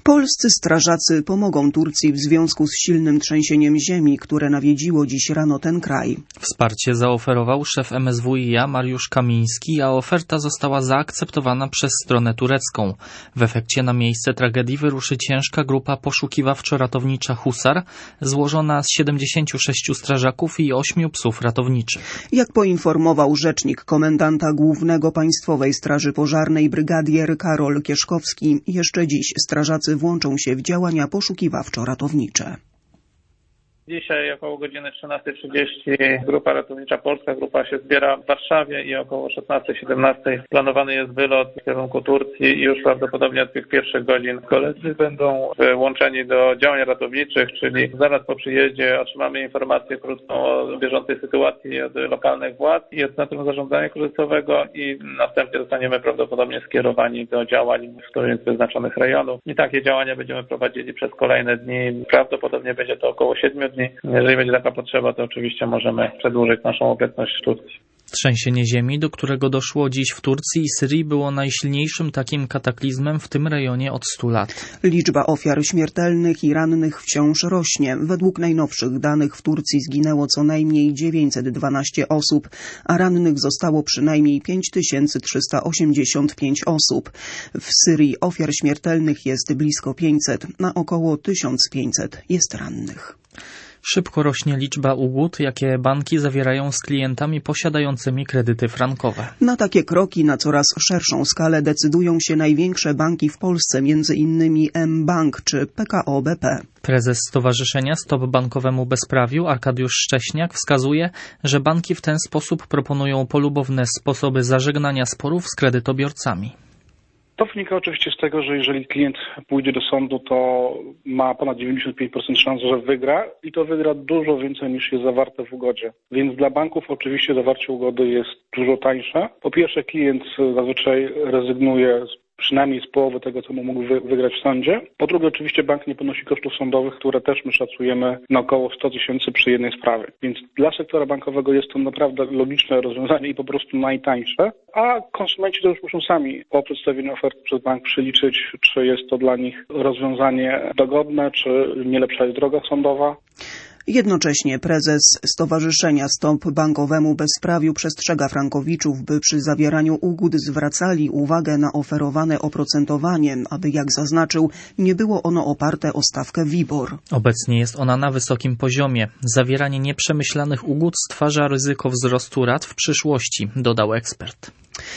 Polscy strażacy pomogą Turcji w związku z silnym trzęsieniem ziemi, które nawiedziło dziś rano ten kraj. Wsparcie zaoferował szef MSWiA Mariusz Kamiński, a oferta została zaakceptowana przez stronę turecką. W efekcie na miejsce tragedii wyruszy ciężka grupa poszukiwawczo-ratownicza Husar, złożona z 76 strażaków i 8 psów ratowniczych. Jak poinformował rzecznik komendanta głównego Państwowej Straży Pożarnej brygadier Karol Kieszkowski, jeszcze dziś strażacy włączą się w działania poszukiwawczo-ratownicze. Dzisiaj około godziny 13:30 grupa ratownicza polska, grupa się zbiera w Warszawie i około 16:17 planowany jest wylot w kierunku Turcji i już prawdopodobnie od tych pierwszych godzin koledzy będą włączeni do działań ratowniczych, czyli zaraz po przyjeździe otrzymamy informację krótką o bieżącej sytuacji od lokalnych władz i od Centrum Zarządzania Kryzysowego i następnie zostaniemy prawdopodobnie skierowani do działań w którymś z wyznaczonych rejonów. I takie działania będziemy prowadzili przez kolejne dni. Prawdopodobnie będzie to około 7 dni. Jeżeli będzie taka potrzeba, to oczywiście możemy przedłużyć naszą obecność w Turcji. Trzęsienie ziemi, do którego doszło dziś w Turcji i Syrii, było najsilniejszym takim kataklizmem w tym rejonie od 100 lat. Liczba ofiar śmiertelnych i rannych wciąż rośnie. Według najnowszych danych w Turcji zginęło co najmniej 912 osób, a rannych zostało przynajmniej 5385 osób. W Syrii ofiar śmiertelnych jest blisko 500, na około 1500 jest rannych. Szybko rośnie liczba ugód, jakie banki zawierają z klientami posiadającymi kredyty frankowe. Na takie kroki na coraz szerszą skalę decydują się największe banki w Polsce, m.in. mBank czy PKO BP. Prezes Stowarzyszenia Stop Bankowemu Bezprawiu Arkadiusz Szcześniak wskazuje, że banki w ten sposób proponują polubowne sposoby zażegnania sporów z kredytobiorcami. To wynika oczywiście z tego, że jeżeli klient pójdzie do sądu, to ma ponad 95% szans, że wygra i to wygra dużo więcej niż jest zawarte w ugodzie. Więc dla banków oczywiście zawarcie ugody jest dużo tańsze. Po pierwsze, klient zazwyczaj rezygnuje przynajmniej z połowy tego, co mógł wygrać w sądzie. Po drugie, oczywiście bank nie ponosi kosztów sądowych, które też my szacujemy na około 100 000 przy jednej sprawie. Więc dla sektora bankowego jest to naprawdę logiczne rozwiązanie i po prostu najtańsze. A konsumenci to już muszą sami po przedstawieniu oferty przez bank przeliczyć, czy jest to dla nich rozwiązanie dogodne, czy nie lepsza jest droga sądowa. Jednocześnie prezes Stowarzyszenia Stop Bankowemu Bezprawiu przestrzega frankowiczów, by przy zawieraniu ugód zwracali uwagę na oferowane oprocentowanie, aby, jak zaznaczył, nie było ono oparte o stawkę WIBOR. Obecnie jest ona na wysokim poziomie. Zawieranie nieprzemyślanych ugód stwarza ryzyko wzrostu rat w przyszłości, dodał ekspert.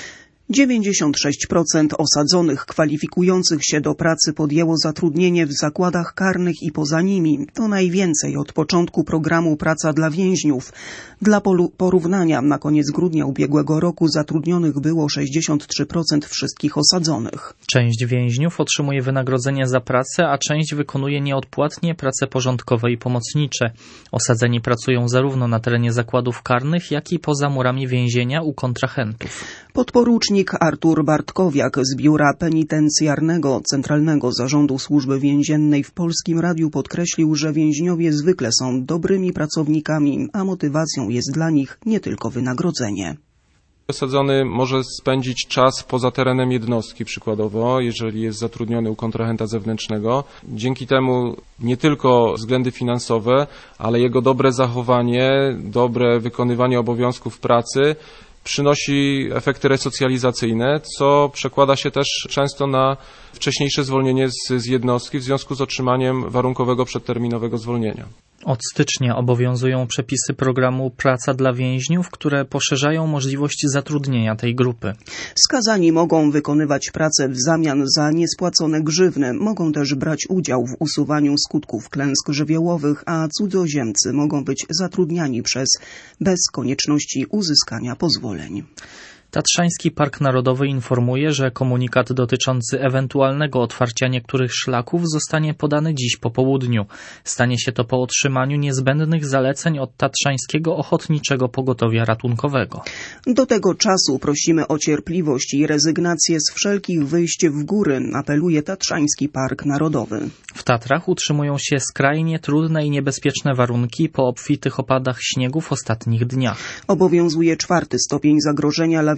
96% osadzonych kwalifikujących się do pracy podjęło zatrudnienie w zakładach karnych i poza nimi. To najwięcej od początku programu Praca dla więźniów. Dla porównania na koniec grudnia ubiegłego roku zatrudnionych było 63% wszystkich osadzonych. Część więźniów otrzymuje wynagrodzenie za pracę, a część wykonuje nieodpłatnie prace porządkowe i pomocnicze. Osadzeni pracują zarówno na terenie zakładów karnych, jak i poza murami więzienia u kontrahentów. Podporucznik Artur Bartkowiak z Biura Penitencjarnego Centralnego Zarządu Służby Więziennej w Polskim Radiu podkreślił, że więźniowie zwykle są dobrymi pracownikami, a motywacją jest dla nich nie tylko wynagrodzenie. Osadzony może spędzić czas poza terenem jednostki przykładowo, jeżeli jest zatrudniony u kontrahenta zewnętrznego. Dzięki temu nie tylko względy finansowe, ale jego dobre zachowanie, dobre wykonywanie obowiązków pracy przynosi efekty resocjalizacyjne, co przekłada się też często na wcześniejsze zwolnienie z jednostki w związku z otrzymaniem warunkowego przedterminowego zwolnienia. Od stycznia obowiązują przepisy programu Praca dla więźniów, które poszerzają możliwość zatrudnienia tej grupy. Skazani mogą wykonywać pracę w zamian za niespłacone grzywny, mogą też brać udział w usuwaniu skutków klęsk żywiołowych, a cudzoziemcy mogą być zatrudniani bez konieczności uzyskania pozwoleń. Tatrzański Park Narodowy informuje, że komunikat dotyczący ewentualnego otwarcia niektórych szlaków zostanie podany dziś po południu. Stanie się to po otrzymaniu niezbędnych zaleceń od Tatrzańskiego Ochotniczego Pogotowia Ratunkowego. Do tego czasu prosimy o cierpliwość i rezygnację z wszelkich wyjść w góry, apeluje Tatrzański Park Narodowy. W Tatrach utrzymują się skrajnie trudne i niebezpieczne warunki po obfitych opadach śniegu w ostatnich dniach. Obowiązuje 4. stopień zagrożenia lawinowego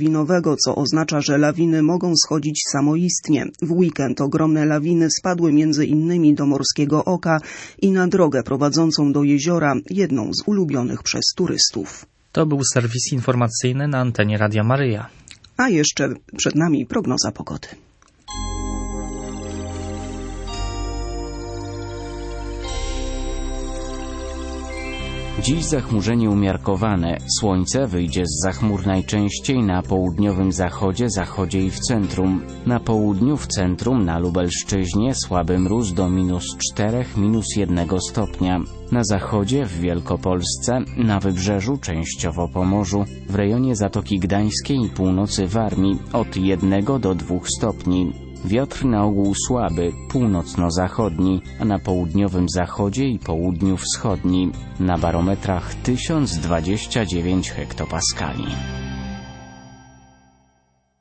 lawinowego, co oznacza, że lawiny mogą schodzić samoistnie. W weekend ogromne lawiny spadły między innymi do Morskiego Oka i na drogę prowadzącą do jeziora, jedną z ulubionych przez turystów. To był serwis informacyjny na antenie Radia Maryja. A jeszcze przed nami prognoza pogody. Dziś zachmurzenie umiarkowane. Słońce wyjdzie z zachmur najczęściej na południowym zachodzie, zachodzie i w centrum. Na południu, w centrum, na Lubelszczyźnie słaby mróz do -4, -1 stopnia. Na zachodzie, w Wielkopolsce, na wybrzeżu, częściowo Pomorzu, w rejonie Zatoki Gdańskiej i północy Warmii od 1 do 2 stopni. Wiatr na ogół słaby, północno-zachodni, a na południowym zachodzie i południu wschodni. Na barometrach 1029 hektopaskali.